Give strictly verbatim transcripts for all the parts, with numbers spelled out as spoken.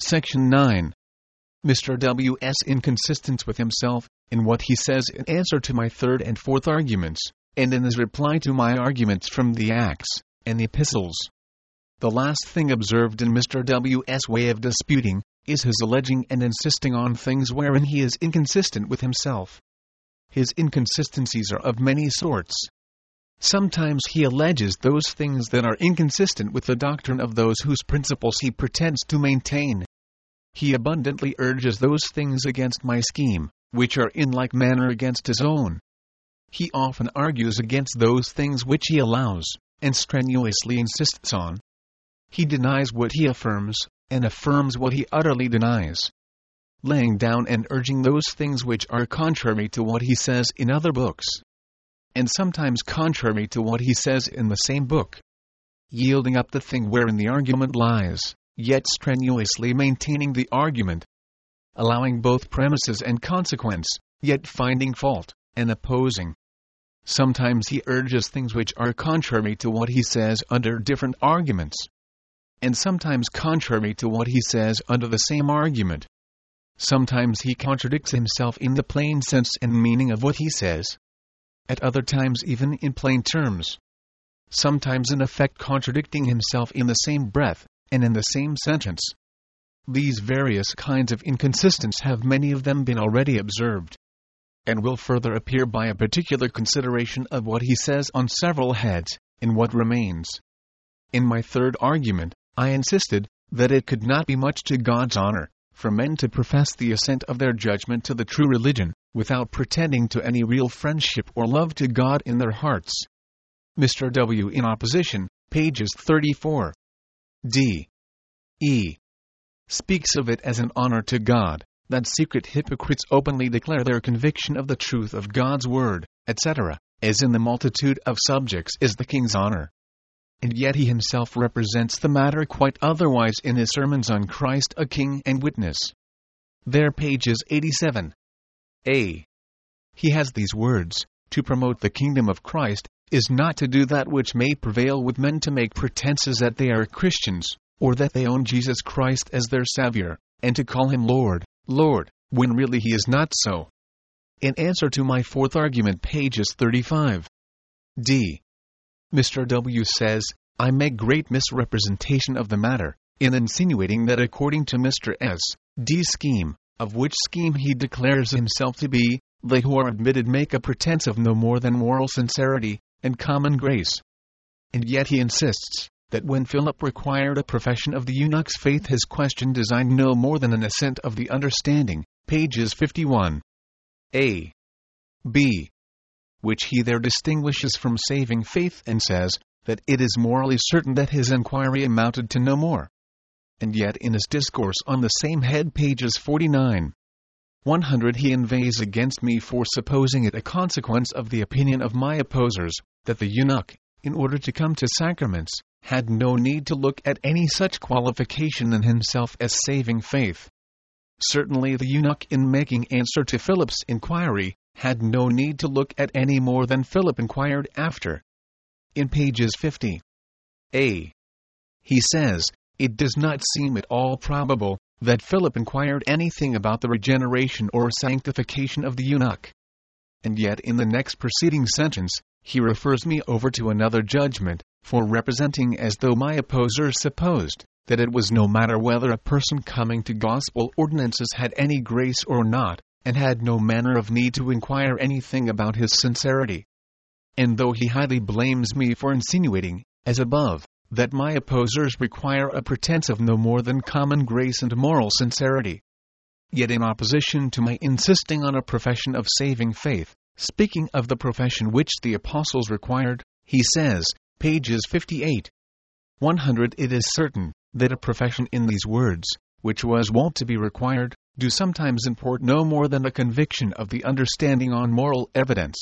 Section nine. Mister W S inconsistent with himself, in what he says in answer to my third and fourth arguments, and in his reply to my arguments from the Acts and the Epistles. The last thing observed in Mister W S way of disputing, is his alleging and insisting on things wherein he is inconsistent with himself. His inconsistencies are of many sorts. Sometimes he alleges those things that are inconsistent with the doctrine of those whose principles he pretends to maintain. He abundantly urges those things against my scheme, which are in like manner against his own. He often argues against those things which he allows, and strenuously insists on. He denies what he affirms, and affirms what he utterly denies, laying down and urging those things which are contrary to what he says in other books, and sometimes contrary to what he says in the same book, yielding up the thing wherein the argument lies, yet strenuously maintaining the argument, allowing both premises and consequence, yet finding fault, and opposing. Sometimes he urges things which are contrary to what he says under different arguments, and sometimes contrary to what he says under the same argument. Sometimes he contradicts himself in the plain sense and meaning of what he says. At other times even in plain terms. Sometimes in effect contradicting himself in the same breath, and in the same sentence. These various kinds of inconsistencies have many of them been already observed, and will further appear by a particular consideration of what he says on several heads, in what remains. In my third argument, I insisted that it could not be much to God's honor for men to profess the assent of their judgment to the true religion, without pretending to any real friendship or love to God in their hearts. Mister W in opposition, pages thirty-four. D. E. speaks of it as an honor to God, that secret hypocrites openly declare their conviction of the truth of God's word, et cetera, as in the multitude of subjects is the king's honor. And yet he himself represents the matter quite otherwise in his sermons on Christ a King and Witness. There pages eighty-seven. A. He has these words: to promote the kingdom of Christ is not to do that which may prevail with men to make pretenses that they are Christians, or that they own Jesus Christ as their Savior, and to call him Lord, Lord, when really he is not so. In answer to my fourth argument, pages thirty-five. D. Mister W says, I make great misrepresentation of the matter, in insinuating that according to Mister S. D.'s scheme, of which scheme he declares himself to be, they who are admitted make a pretense of no more than moral sincerity and common grace. And yet he insists that when Philip required a profession of the eunuch's faith, his question designed no more than an assent of the understanding, pages fifty-one. A. B. which he there distinguishes from saving faith and says that it is morally certain that his inquiry amounted to no more. And yet in his discourse on the same head, pages forty-nine. one hundred, he inveighs against me for supposing it a consequence of the opinion of my opposers, that the eunuch, in order to come to sacraments, had no need to look at any such qualification in himself as saving faith. Certainly the eunuch, in making answer to Philip's inquiry, had no need to look at any more than Philip inquired after. In pages fifty. A. He says, it does not seem at all probable that Philip inquired anything about the regeneration or sanctification of the eunuch. And yet in the next preceding sentence, he refers me over to another judgment, for representing as though my opposers supposed that it was no matter whether a person coming to gospel ordinances had any grace or not, and had no manner of need to inquire anything about his sincerity. And though he highly blames me for insinuating, as above, that my opposers require a pretense of no more than common grace and moral sincerity, yet in opposition to my insisting on a profession of saving faith, speaking of the profession which the apostles required, he says, pages fifty-eight. one hundred, it is certain that a profession in these words, which was wont to be required, do sometimes import no more than a conviction of the understanding on moral evidence.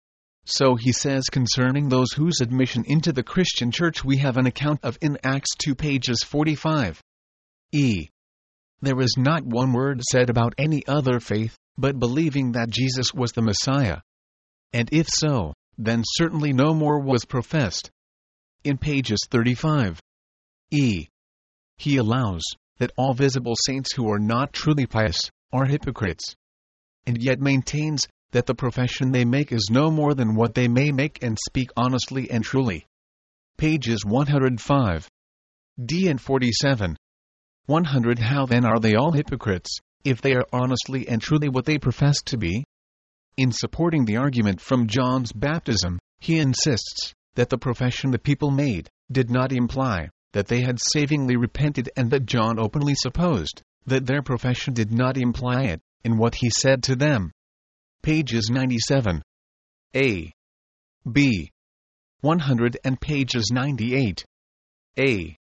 So he says concerning those whose admission into the Christian church we have an account of in Acts two, pages forty-five. E. There is not one word said about any other faith, but believing that Jesus was the Messiah. And if so, then certainly no more was professed. In pages thirty-five. E. He allows that all visible saints who are not truly pious are hypocrites, and yet maintains that the profession they make is no more than what they may make and speak honestly and truly. Pages one hundred five D and forty-seven. one hundred How then are they all hypocrites, if they are honestly and truly what they profess to be? In supporting the argument from John's baptism, he insists that the profession the people made did not imply that they had savingly repented, and that John openly supposed that their profession did not imply it in what he said to them. Pages ninety-seven A, B, one hundred and pages ninety-eight A,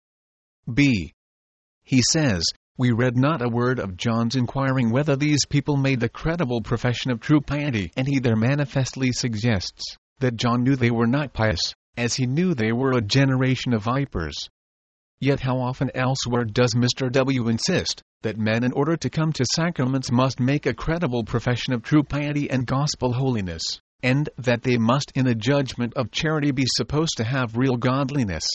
B. He says, "We read not a word of John's inquiring whether these people made the credible profession of true piety," and he there manifestly suggests that John knew they were not pious, as he knew they were a generation of vipers. Yet how often elsewhere does Mister W insist that men, in order to come to sacraments, must make a credible profession of true piety and gospel holiness, and that they must in the judgment of charity be supposed to have real godliness.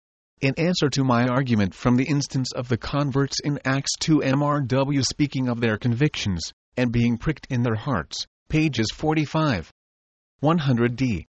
In answer to my argument from the instance of the converts in Acts two, M R W speaking of their convictions, and being pricked in their hearts, pages forty-five, one hundred D,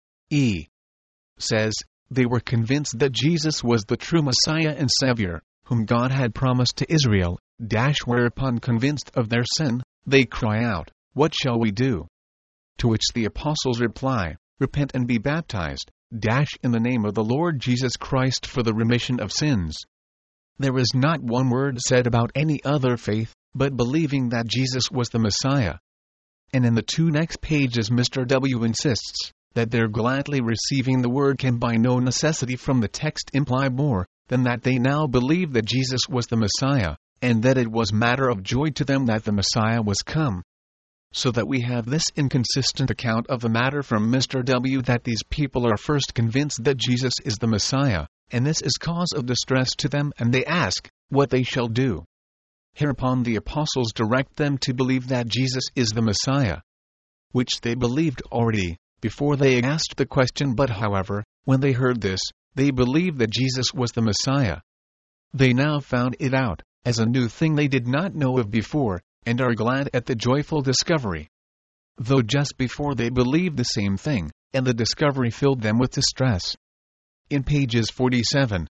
E, says, they were convinced that Jesus was the true Messiah and Savior, whom God had promised to Israel, dash whereupon convinced of their sin, they cry out, "What shall we do?" To which the apostles reply, "Repent and be baptized, dash in the name of the Lord Jesus Christ for the remission of sins." There is not one word said about any other faith, but believing that Jesus was the Messiah. And in the two next pages Mister W insists that their gladly receiving the word can by no necessity from the text imply more than that they now believe that Jesus was the Messiah, and that it was matter of joy to them that the Messiah was come. So that we have this inconsistent account of the matter from Mister W, that these people are first convinced that Jesus is the Messiah, and this is cause of distress to them, and they ask what they shall do. Hereupon the apostles direct them to believe that Jesus is the Messiah, which they believed already before they asked the question, but however, when they heard this, they believed that Jesus was the Messiah. They now found it out, as a new thing they did not know of before, and are glad at the joyful discovery. Though just before they believed the same thing, and the discovery filled them with distress. In pages forty-seven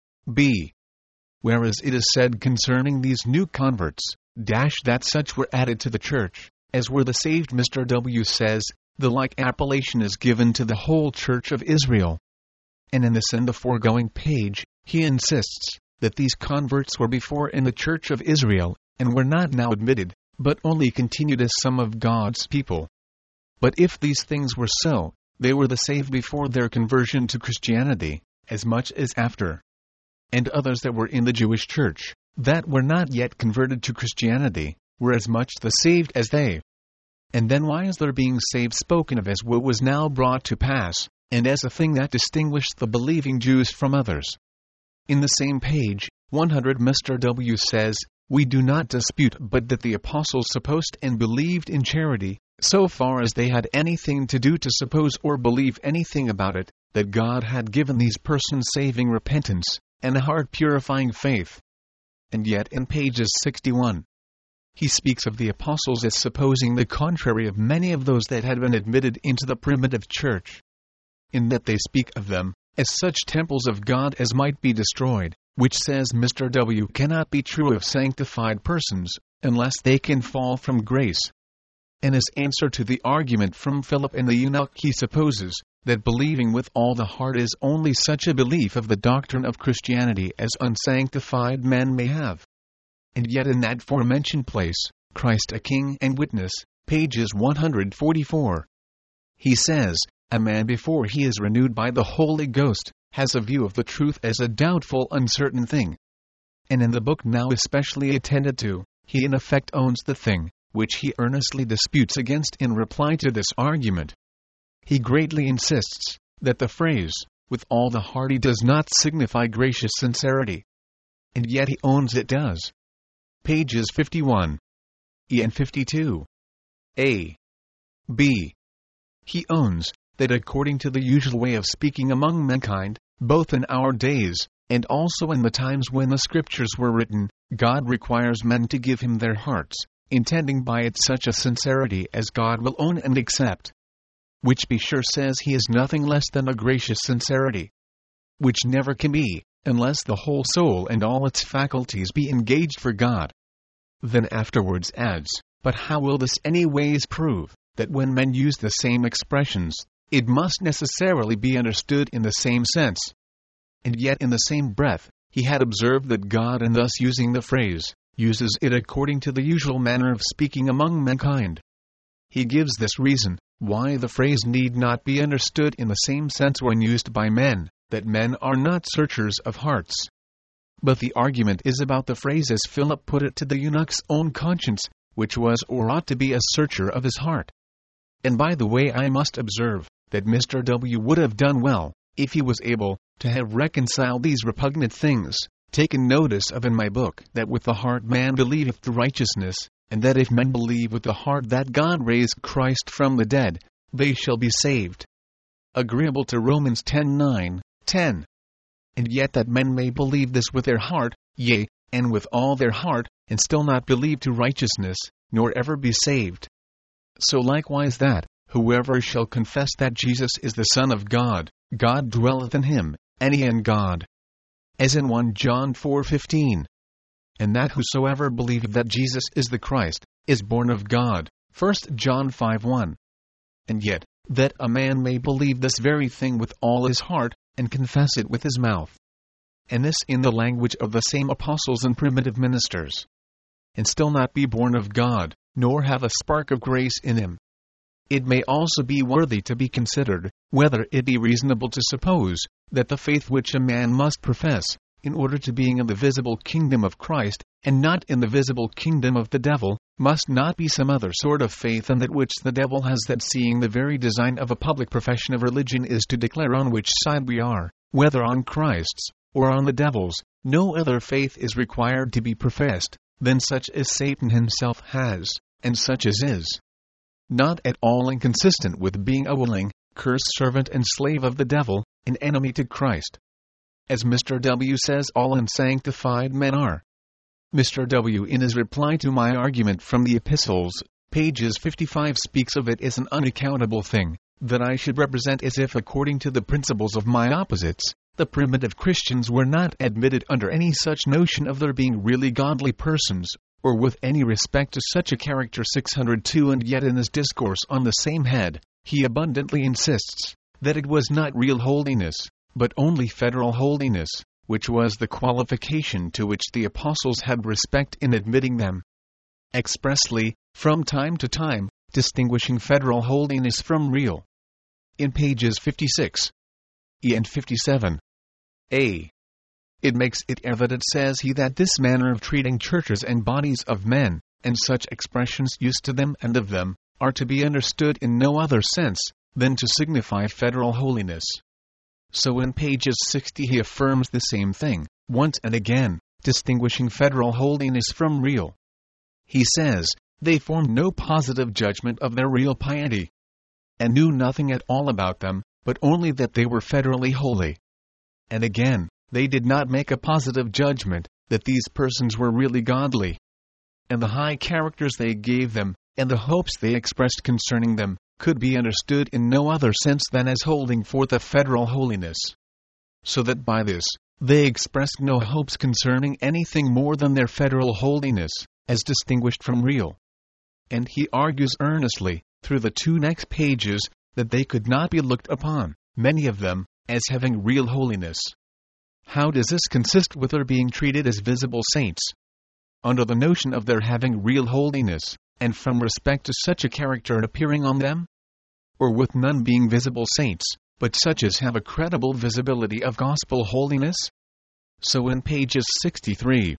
B. Whereas it is said concerning these new converts, dash that such were added to the church, as were the saved, Mister W says, the like appellation is given to the whole church of Israel. And in this and the foregoing page, he insists that these converts were before in the church of Israel, and were not now admitted, but only continued as some of God's people. But if these things were so, they were the saved before their conversion to Christianity, as much as after. And others that were in the Jewish church, that were not yet converted to Christianity, were as much the saved as they. And then why is their being saved spoken of as what was now brought to pass, and as a thing that distinguished the believing Jews from others? In the same page, one hundred Mister W says, "We do not dispute but that the apostles supposed and believed in charity, so far as they had anything to do to suppose or believe anything about it, that God had given these persons saving repentance, and a heart purifying faith." And yet in pages sixty-one, he speaks of the apostles as supposing the contrary of many of those that had been admitted into the primitive church, in that they speak of them as such temples of God as might be destroyed, which says Mister W cannot be true of sanctified persons, unless they can fall from grace. In his answer to the argument from Philip and the eunuch, he supposes that believing with all the heart is only such a belief of the doctrine of Christianity as unsanctified men may have. And yet in that forementioned place, Christ a King and Witness, pages one hundred forty-four, he says, "A man before he is renewed by the Holy Ghost, has a view of the truth as a doubtful, uncertain thing." And in the book now especially attended to, he in effect owns the thing, which he earnestly disputes against in reply to this argument. He greatly insists that the phrase, "with all the heart," does not signify gracious sincerity. And yet he owns it does. Pages fifty-one E and fifty-two A, B. He owns that according to the usual way of speaking among mankind, both in our days, and also in the times when the Scriptures were written, God requires men to give him their hearts, intending by it such a sincerity as God will own and accept. Which be sure says he is nothing less than a gracious sincerity, which never can be, unless the whole soul and all its faculties be engaged for God. Then afterwards adds, but how will this any ways prove, that when men use the same expressions, it must necessarily be understood in the same sense? And yet in the same breath, he had observed that God, in thus using the phrase, uses it according to the usual manner of speaking among mankind. He gives this reason, why the phrase need not be understood in the same sense when used by men, that men are not searchers of hearts. But the argument is about the phrase as Philip put it to the eunuch's own conscience, which was or ought to be a searcher of his heart. And by the way, I must observe, that Mister W would have done well, if he was able, to have reconciled these repugnant things, taken notice of in my book, that with the heart man believeth to righteousness, and that if men believe with the heart that God raised Christ from the dead, they shall be saved. Agreeable to Romans ten nine, ten. And yet that men may believe this with their heart, yea, and with all their heart, and still not believe to righteousness, nor ever be saved. So likewise that, whoever shall confess that Jesus is the Son of God, God dwelleth in him, and he in God. As in First John four fifteen. And that whosoever believeth that Jesus is the Christ, is born of God, First John five one. And yet, that a man may believe this very thing with all his heart, and confess it with his mouth. And this in the language of the same apostles and primitive ministers. And still not be born of God, nor have a spark of grace in him. It may also be worthy to be considered, whether it be reasonable to suppose, that the faith which a man must profess, in order to be in the visible kingdom of Christ, and not in the visible kingdom of the devil, must not be some other sort of faith than that which the devil has, that seeing the very design of a public profession of religion is to declare on which side we are, whether on Christ's, or on the devil's, no other faith is required to be professed, than such as Satan himself has, and such as is not at all inconsistent with being a willing, cursed servant and slave of the devil, an enemy to Christ. As Mister W says, all unsanctified men are. Mister W in his reply to my argument from the epistles, pages fifty-five, speaks of it as an unaccountable thing, that I should represent as if according to the principles of my opposites, the primitive Christians were not admitted under any such notion of their being really godly persons, or with any respect to such a character. six hundred two. And yet in his discourse on the same head, he abundantly insists, that it was not real holiness, but only federal holiness, which was the qualification to which the apostles had respect in admitting them. Expressly, from time to time, distinguishing federal holiness from real. In pages fifty-six E and fifty-seven A. It makes it evident, says he, that this manner of treating churches and bodies of men, and such expressions used to them and of them, are to be understood in no other sense, than to signify federal holiness. So in pages sixty he affirms the same thing, once and again, distinguishing federal holiness from real. He says, they formed no positive judgment of their real piety, and knew nothing at all about them, but only that they were federally holy. And again, they did not make a positive judgment, that these persons were really godly. And the high characters they gave them, and the hopes they expressed concerning them, could be understood in no other sense than as holding forth a federal holiness. So that by this, they expressed no hopes concerning anything more than their federal holiness, as distinguished from real. And he argues earnestly, through the two next pages, that they could not be looked upon, many of them, as having real holiness. How does this consist with their being treated as visible saints? Under the notion of their having real holiness, and from respect to such a character appearing on them? Or with none being visible saints, but such as have a credible visibility of gospel holiness? So in pages sixty-three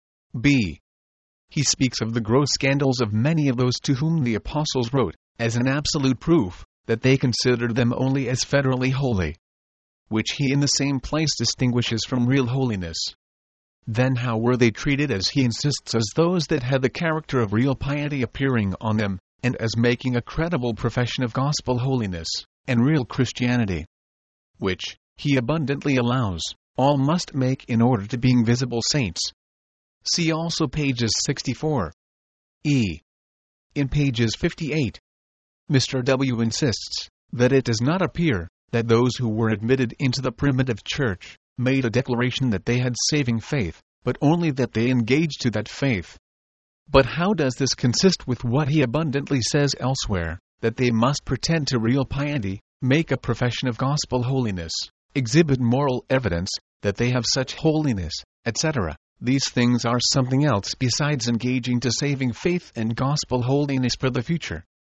B. he speaks of the gross scandals of many of those to whom the apostles wrote, as an absolute proof, that they considered them only as federally holy, which he in the same place distinguishes from real holiness. Then how were they treated, as he insists, as those that had the character of real piety appearing on them, and as making a credible profession of gospel holiness, and real Christianity, which, he abundantly allows, all must make in order to being visible saints. See also pages sixty-four E. In pages fifty-eight, Mister W insists that it does not appear that those who were admitted into the primitive church made a declaration that they had saving faith, but only that they engaged to that faith. But how does this consist with what he abundantly says elsewhere, that they must pretend to real piety, make a profession of gospel holiness, exhibit moral evidence that they have such holiness, et cetera? These things are something else besides engaging to saving faith and gospel holiness for the future.